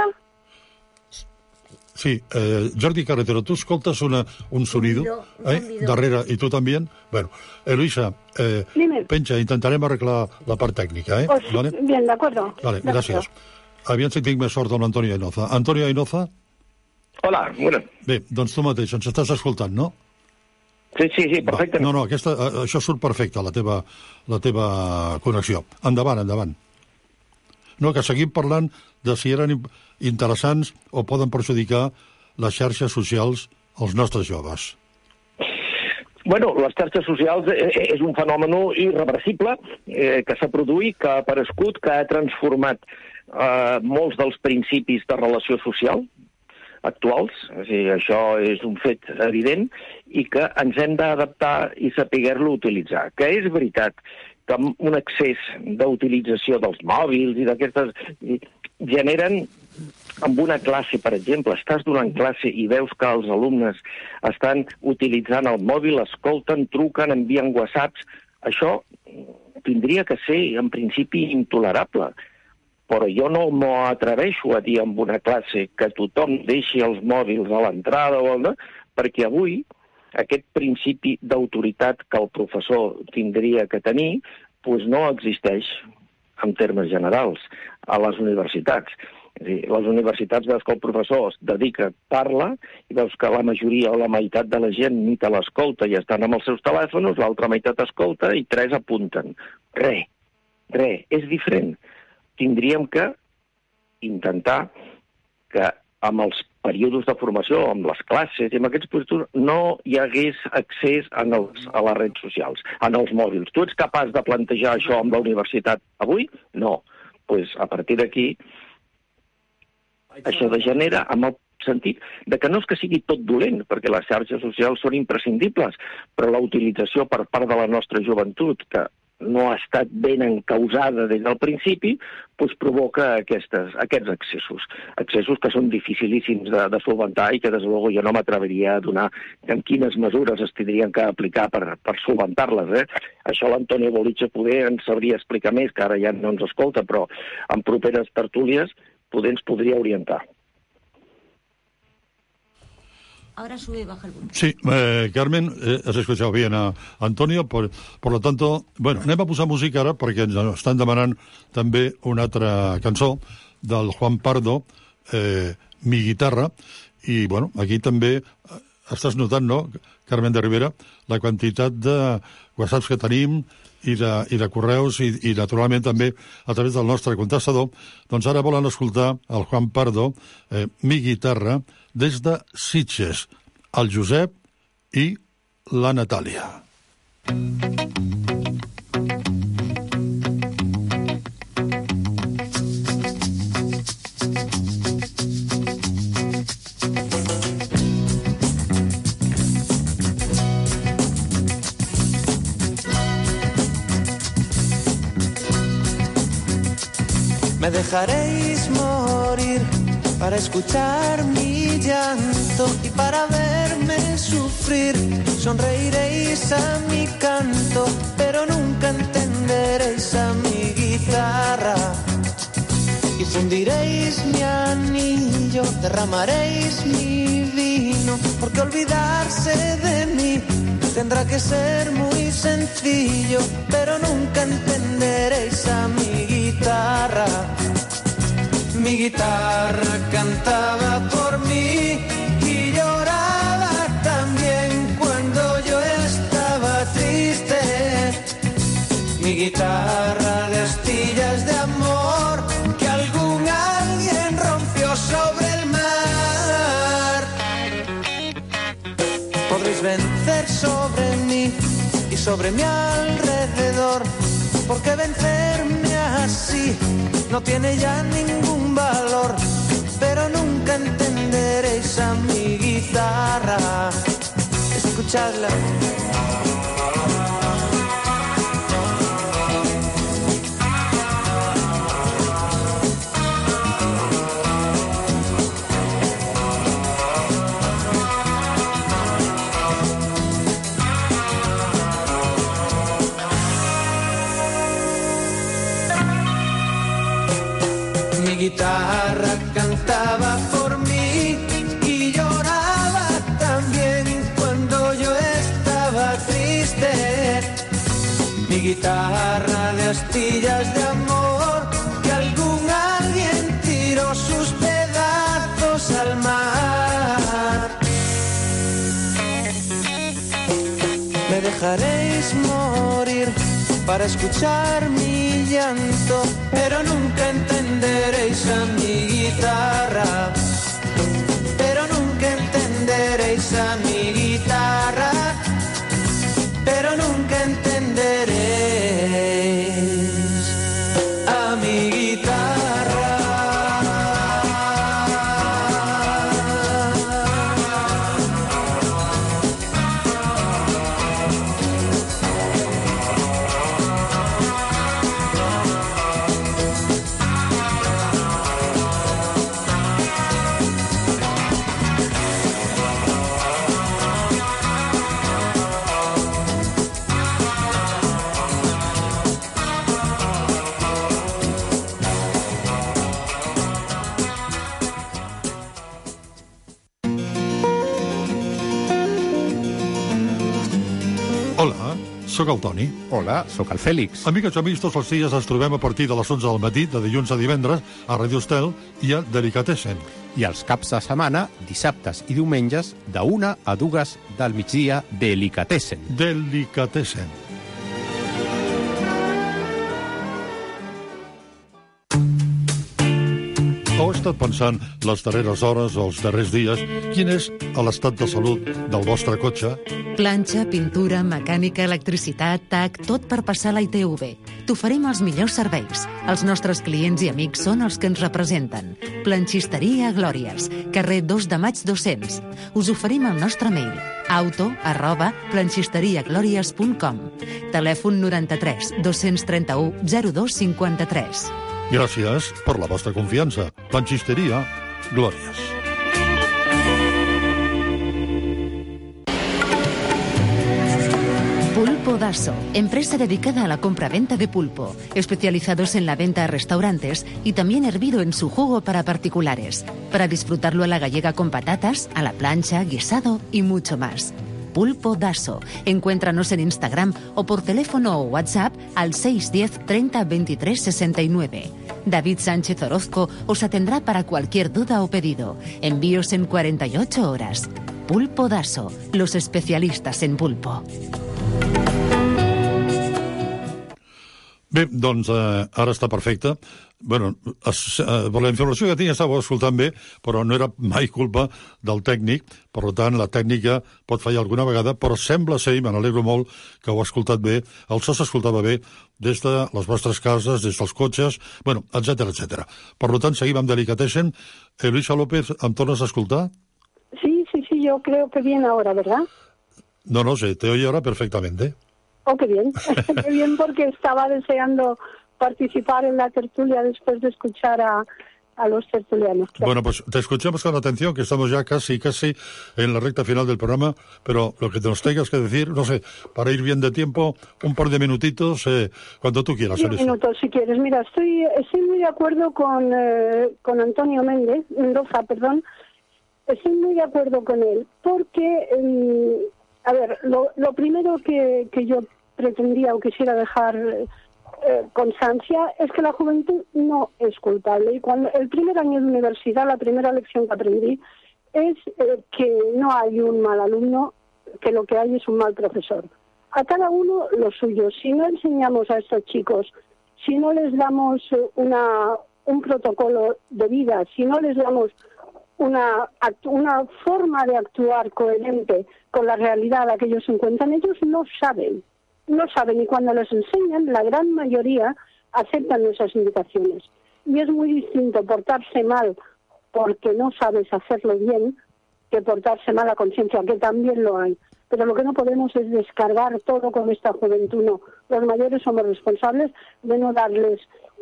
Sí, Jordi Carretero, tú escoltas un sonido darrere, y tú también. Bueno, Eloisa, penja, intentarem arreglar la part tècnica, Pues, ¿vale? Bien, de acuerdo. Vale, gràcies. Aviam si tinc més sort amb l'Antonio Ainoza. Antonio Ainoza? Hola, bueno. Bé, doncs tu mateix, ens estàs escoltant, no? Sí, perfecte. No, això surt perfecte, la teva connexió. Endavant. No, que seguim parlant de si eren interessants o poden perjudicar les xarxes socials als nostres joves. Bueno, les xarxes socials és un fenomen irreversible que s'ha produït, que ha aparegut, que ha transformat molts dels principis de relació social actuals, això és un fet evident, i que ens hem d'adaptar i saber-lo utilitzar. Que és veritat que un excés d'utilització dels mòbils i d'aquestes generen amb una classe, per exemple, estàs donant classe i veus que els alumnes estan utilitzant el mòbil, escolten, truquen, envien whatsapps, això tindria que ser, en principi, intolerable. Però jo no m'atreveixo a dir en una classe que tothom deixi els mòbils a l'entrada perquè avui aquest principi d'autoritat que el professor tindria que tenir no existeix en termes generals a les universitats. És a dir, les universitats veus que el professor es dedica, parla, i veus que la majoria o la meitat de la gent ni te l'escolta i estan amb els seus telèfons, l'altra meitat escolta i 3 apunten. Res, és diferent. Tindríem que intentar que amb els períodes de formació, amb les classes i amb aquests períodes no hi hagués accés a les redes socials, en els mòbils. Tu ets capaç de plantejar això amb la universitat avui? No. Doncs a partir d'aquí això degenera amb el sentit de que no és que sigui tot dolent, perquè les xarxes socials són imprescindibles, però la utilització per part de la nostra joventut, que no ha estat ben encausada des del principi, doncs provoca aquests excessos. Excessos que són dificilíssims de solventar i que, des de luego, jo no m'atreviria a donar en quines mesures es tindrien que aplicar per solventar-les. Això l'Antonio Boliche poder ens sabria explicar més, que ara ja no ens escolta, però en properes tertúlies poder ens podria orientar. Ahora sube y baja el volumen. Sí, Carmen, has escuchado bien a Antonio, por lo tanto, bueno, anem a posar música ara perquè ens estan demanant també una altra cançó del Juan Pardo, Mi guitarra, i bueno, aquí també estàs notant, no, Carmen de Rivera, la quantitat de whatsapps que tenim i de correus i naturalment també a través del nostre contestador. Doncs ara volen escoltar el Juan Pardo, Mi guitarra, des de Sitges, el Josep i la Natàlia. Me dejaréis morir para escuchar mi llanto y para verme sufrir. Sonreiréis a mi canto, pero nunca entenderéis a mi guitarra. Y fundiréis mi anillo, derramaréis mi vino, porque olvidarse de mí tendrá que ser muy sencillo, pero nunca entenderéis a mi guitarra. Mi guitarra cantaba por mí y lloraba también cuando yo estaba triste. Mi guitarra de astillas de amor que algún alguien rompió sobre el mar. Podréis vencer sobre mí y sobre mi alrededor, porque vencerme así no tiene ya ningún valor, pero nunca entenderéis a mi guitarra. Escuchadla. Mi guitarra cantaba por mí y lloraba también cuando yo estaba triste. Mi guitarra de astillas de amor que algún alguien tiró sus pedazos al mar. Me dejaréis morir para escuchar mi llanto, pero nunca entenderéis a mi guitarra. Pero nunca entenderéis a mi guitarra. Pero nunca entenderéis a mi guitarra. Soc el Toni. Hola, sóc el Fèlix. Amigues i amics, tots els dies ens trobem a partir de les 11 del matí, de dilluns a divendres, a Radio Estel i a Delicatessen. I els caps de setmana, dissabtes i diumenges, de 1 a 2 del migdia, Delicatessen. Delicatessen. Heu estat pensant les darreres hores o els darrers dies quin és l'estat de salut del vostre cotxe? Planxa, pintura, mecànica, electricitat, TAC, tot per passar la ITV. T'oferim els millors serveis. Els nostres clients i amics són els que ens representen. Planxisteria Glòries, carrer 2 de Maig 200. Us oferim el nostre mail, auto@planchisteriaglorias.com. Telèfon 93 231 0253. Gràcies per la vostra confiança. Planxisteria Glòries. Pulpo Daso, empresa dedicada a la compra-venta de pulpo, especializados en la venta a restaurantes y también hervido en su jugo para particulares, para disfrutarlo a la gallega con patatas, a la plancha, guisado y mucho más. Pulpo Daso. Encuéntranos en Instagram o por teléfono o WhatsApp al 610 30 23 69. David Sánchez Orozco os atendrá para cualquier duda o pedido. Envíos en 48 horas. Pulpo Daso, los especialistas en pulpo. Bé, doncs ara està perfecte. Bueno, per la informació que tinc estava escoltant bé, però no era mai culpa del tècnic, per tant la tècnica pot fallar alguna vegada, però sembla ser, i me n'alegro molt, que ho ha escoltat bé, el so s'escoltava bé des de les vostres cases, des dels cotxes, bueno, etcètera, etcètera. Per tant, seguim amb Delicatessen. Luisa López, em tornes a escoltar? Sí, yo creo que bien ahora, ¿verdad? No sé, te oye ahora perfectamente. Oh, qué bien. Qué bien, porque estaba deseando participar en la tertulia después de escuchar a los tertulianos. Claro. Bueno, pues te escuchamos con atención, que estamos ya casi en la recta final del programa, pero lo que nos tengas que decir, no sé, para ir bien de tiempo, un par de minutitos, cuando tú quieras. 10 minutos, si quieres. Mira, estoy muy de acuerdo con Antonio Mendoza, perdón. Estoy muy de acuerdo con él, porque, a ver, lo primero que yo pretendía o quisiera dejar constancia es que la juventud no es culpable. Y cuando el primer año de universidad, la primera lección que aprendí es que no hay un mal alumno, que lo que hay es un mal profesor. A cada uno lo suyo. Si no enseñamos a estos chicos, si no les damos un protocolo de vida, si no les damos una forma de actuar coherente con la realidad a la que ellos se encuentran, ellos no saben, y cuando les enseñan, la gran mayoría aceptan esas indicaciones. Y es muy distinto portarse mal porque no sabes hacerlo bien que portarse mal a conciencia, que también lo hay. Pero lo que no podemos es descargar todo con esta juventud, no. Los mayores somos responsables de no darles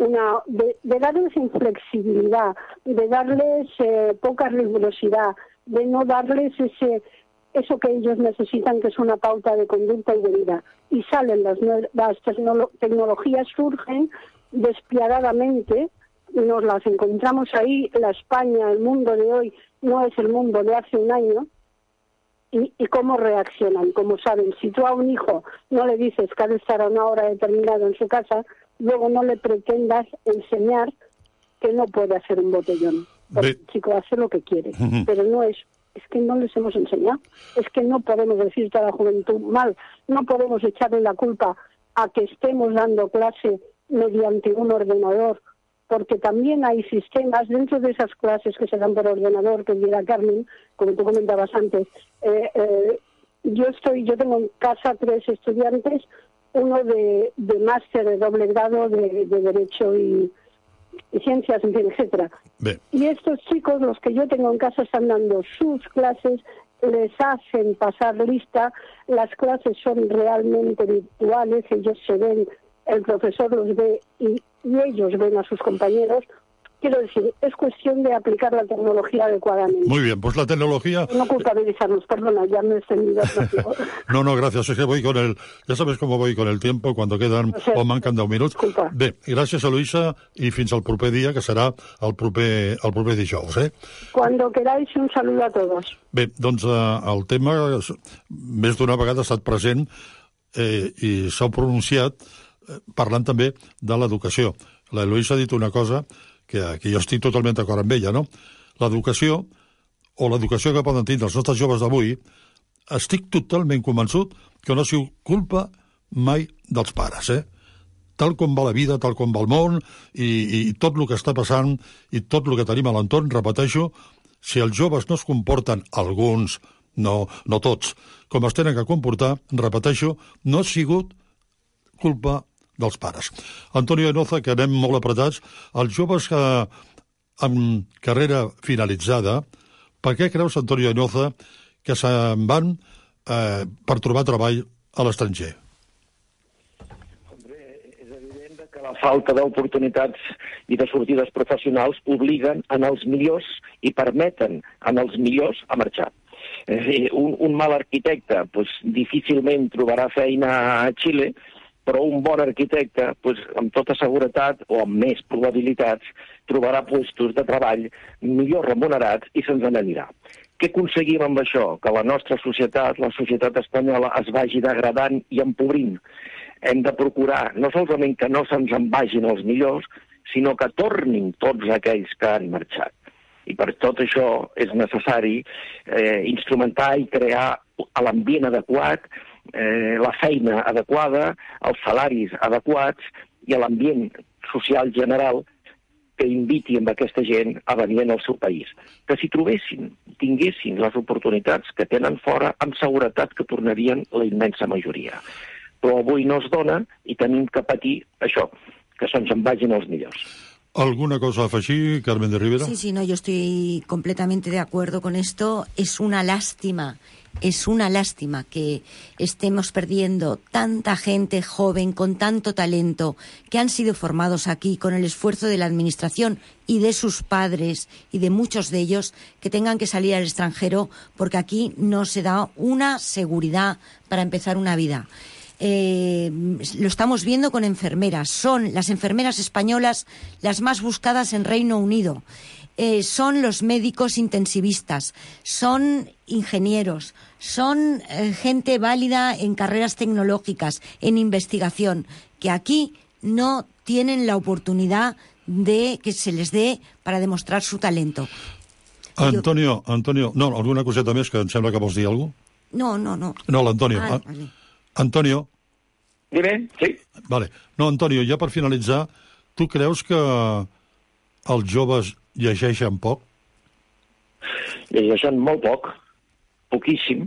de darles inflexibilidad, de darles poca rigurosidad, de no darles eso que ellos necesitan, que es una pauta de conducta y de vida. Y salen las tecnologías, surgen despiadadamente, nos las encontramos ahí. La España, el mundo de hoy, no es el mundo de hace un año. Y cómo reaccionan, como saben. Si tú a un hijo no le dices que ha de estar a una hora determinada en su casa, luego no le pretendas enseñar que no puede hacer un botellón. Porque el chico hace lo que quiere, pero no es que no les hemos enseñado. Es que no podemos decir a la juventud mal, no podemos echarle la culpa a que estemos dando clase mediante un ordenador, porque también hay sistemas dentro de esas clases que se dan por ordenador, que dirá Carmen, como tú comentabas antes. Yo tengo en casa 3 estudiantes, uno de máster de doble grado de Derecho y Ciencias, en fin, etcétera. Y estos chicos, los que yo tengo en casa, están dando sus clases, les hacen pasar lista, las clases son realmente virtuales, ellos se ven, el profesor los ve y ellos ven a sus compañeros. Quiero decir, es cuestión de aplicar la tecnología adecuadamente. Muy bien, pues la tecnología... No culpabilizarnos, perdona, ya me he extendido. No, gracias, es que voy con el... Ja sabes com voy con el tiempo, cuando quedan o manquen 10 minuts. Disculpa. Bé, gràcies a Luisa i fins al proper dia, que serà el proper dijous, Cuando queráis, un saludo a todos. Bé, doncs el tema més d'una vegada ha estat present i s'ha pronunciat parlant també de l'educació. La Eloísa ha dit una cosa que jo estic totalment d'acord amb ella, no? L'educació, o l'educació que poden tindre els nostres joves d'avui, estic totalment convençut que no ha sigut culpa mai dels pares, Tal com va la vida, tal com va el món, i tot el que està passant, i tot el que tenim a l'entorn, repeteixo, si els joves no es comporten, alguns, no tots, com es tenen que comportar, repeteixo, no ha sigut culpa dels pares. Antonio Enoza, que anem molt apretats, els joves amb carrera finalitzada, per què creus, Antonio Enoza, que se'n van per trobar treball a l'estranger? La falta d'oportunitats i de sortides professionals obliguen en els millors i permeten en els millors a marxar. És a dir, un mal arquitecte difícilment trobarà feina a Xile, però un bon arquitecte, amb tota seguretat o amb més probabilitats, trobarà puestos de treball millor remunerats i se'ns n'anirà. Què aconseguim amb això? Que la nostra societat, la societat espanyola, es vagi degradant i empobrint. Hem de procurar no solament que no se'ns en vagin els millors, sinó que tornin tots aquells que han marxat. I per tot això és necessari instrumentar i crear l'ambient adequat, la feina adequada, els salaris adequats i l'ambient social general que inviti amb aquesta gent a venir al seu país. Que si tinguessin les oportunitats que tenen fora, amb seguretat que tornarien la immensa majoria. Però avui no es dona i tenim que patir això, que se'ns en vagin els millors. ¿Alguna cosa a afegir, Carmen de Rivera? Sí, no, yo estoy completamente de acuerdo con esto. Es una lástima que estemos perdiendo tanta gente joven con tanto talento que han sido formados aquí con el esfuerzo de la administración y de sus padres y de muchos de ellos, que tengan que salir al extranjero porque aquí no se da una seguridad para empezar una vida. Lo estamos viendo con enfermeras. Son las enfermeras españolas las más buscadas en Reino Unido. Son los médicos intensivistas, son ingenieros, son gente válida en carreras tecnológicas, en investigación, que aquí no tienen la oportunidad de que se les dé para demostrar su talento. Antonio, no, alguna coseta més, que em sembla que vols dir alguna cosa? No. No, l'Antonio. Vale. Antonio. Dime, sí. Vale. No, Antonio, ja per finalitzar, tu creus que els joves llegeixen poc? Llegeixen molt poc, poquíssim,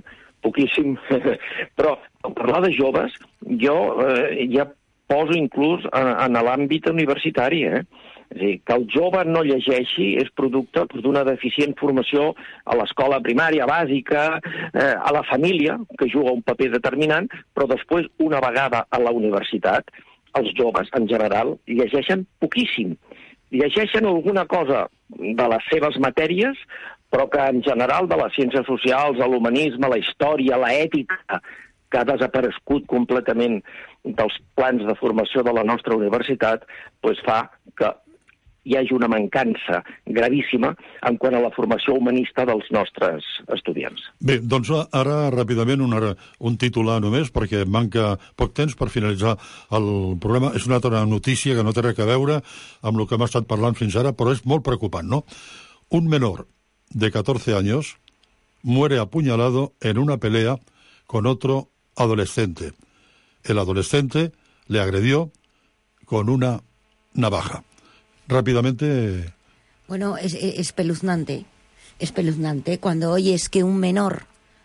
però al parlar de joves, jo ja poso inclús en l'àmbit universitari, És a dir, que el jove no llegeixi és producte d'una deficient formació a l'escola primària, bàsica, a la família, que juga un paper determinant, però després, una vegada a la universitat, els joves, en general, llegeixen poquíssim. Llegeixen alguna cosa de les seves matèries, però que en general de les ciències socials, l'humanisme, la història, l'ètica, que ha desaparegut completament dels plans de formació de la nostra universitat, fa que hi hagi una mancança gravíssima en quant a la formació humanista dels nostres estudiants. Bé, doncs ara ràpidament un titular només, perquè manca poc temps per finalitzar el programa. És una altra notícia que no té res a veure amb el que hem estat parlant fins ara, però és molt preocupant, ¿no? Un menor de 14 años muere apuñalado en una pelea con otro adolescente. El adolescente le agredió con una navaja. Rápidamente. Bueno, es espeluznante. Espeluznante cuando oyes que un menor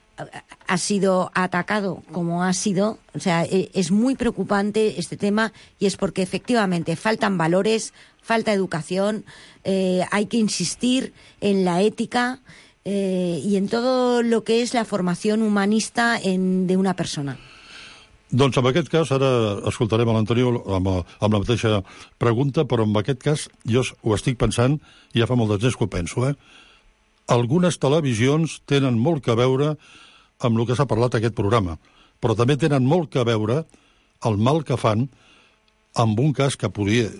ha sido atacado como ha sido. O sea, es muy preocupante este tema, y es porque efectivamente faltan valores, falta educación, hay que insistir en la ética y en todo lo que es la formación humanista de una persona. Doncs en aquest cas, ara escoltarem a l'Antonio amb la mateixa pregunta, però en aquest cas jo ho estic pensant, i ja fa molt de temps que ho penso, Algunes televisions tenen molt que veure amb el que s'ha parlat aquest programa, però també tenen molt que veure el mal que fan amb un cas que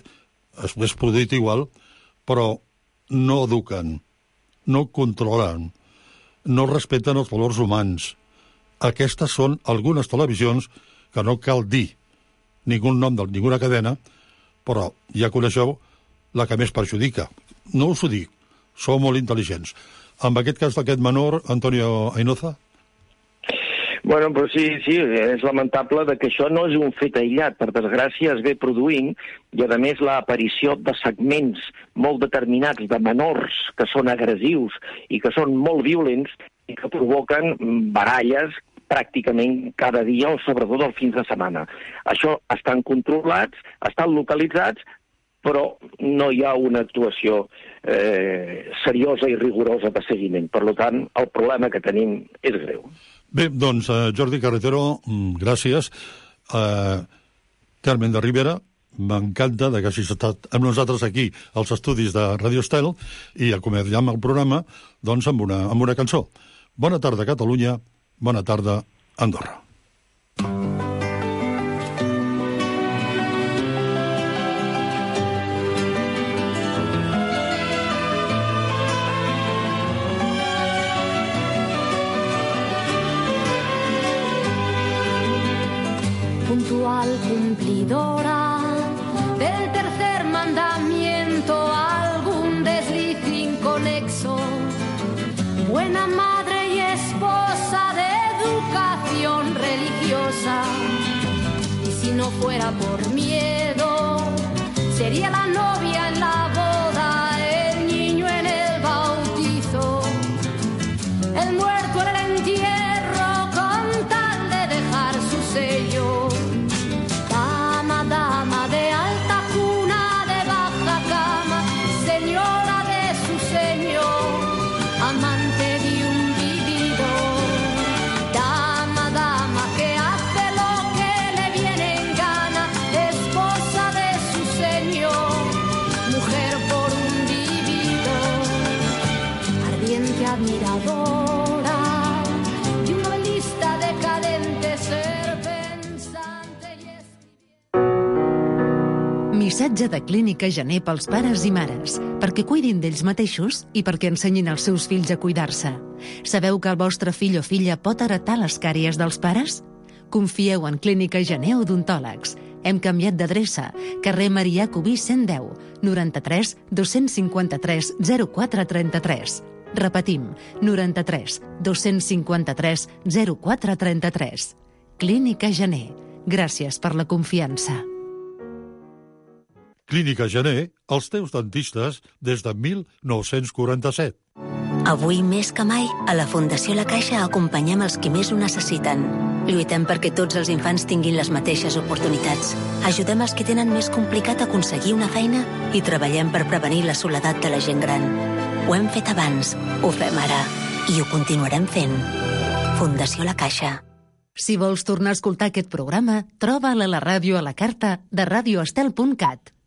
és produït igual, però no eduquen, no controlen, no respecten els valors humans. Aquestes són algunes televisions que no cal dir ningú nom de ninguna cadena, però ja coneixeu la que més perjudica. No us ho dic, sou molt intel·ligents. En aquest cas d'aquest menor, Antonio Ainoza? Bueno, però sí, és lamentable que això no és un fet aïllat. Per desgràcia es ve produint, i a més l'aparició de segments molt determinats de menors que són agressius i que són molt violents i que provoquen baralles pràcticament cada dia o sobretot els fins de setmana. Això estan controlats, estan localitzats, però no hi ha una actuació seriosa i rigorosa de seguiment. Per tant, el problema que tenim és greu. Bé, doncs, Jordi Carretero, gràcies. Carmen de Rivera, m'encanta que hagis estat amb nosaltres aquí als estudis de Radio Estel i acomiadem el programa doncs, amb una cançó. Bona tarda, Catalunya. Bona tarda, Andorra. Puntual cumplidora del tercer mandamiento, algún desliz inconexo, buena madre y esposa de educación religiosa. Y si no fuera por miedo, sería la novia en la boda, el niño en el bautizo, el muerto en el entierro, con tal de dejar su sello. Dama de alta cuna, de baja cama, señora de su señor, amante de un vivido. Dama que hace lo que le viene en gana, esposa de su señor, mujer por un vivido, ardiente admiradora de un novelista decadente, ser pensante y Missatge de Clínica Gener pels pares i mares, perquè cuidin d'ells mateixos i perquè ensenyin als seus fills a cuidar-se. Sabeu que el vostre fill o filla pot heretar les càries dels pares? Confieu en Clínica Gener Odontòlegs. Hem canviat d'adreça. Carrer Marià Cubí 110, 93 253 0433. Repetim, 93 253 0433. Clínica Gener. Gràcies per la confiança. Clínica Gener, els teus dentistes des de 1947. Avui més que mai, a la Fundació La Caixa acompanyem els qui més ho necessiten. Lluitem perquè tots els infants tinguin les mateixes oportunitats. Ajudem els que tenen més complicat aconseguir una feina i treballem per prevenir la soledat de la gent gran. Ho hem fet abans, ho fem ara i ho continuarem fent. Fundació La Caixa. Si vols tornar a escoltar aquest programa, troba'l a la ràdio a la carta de radioestel.cat.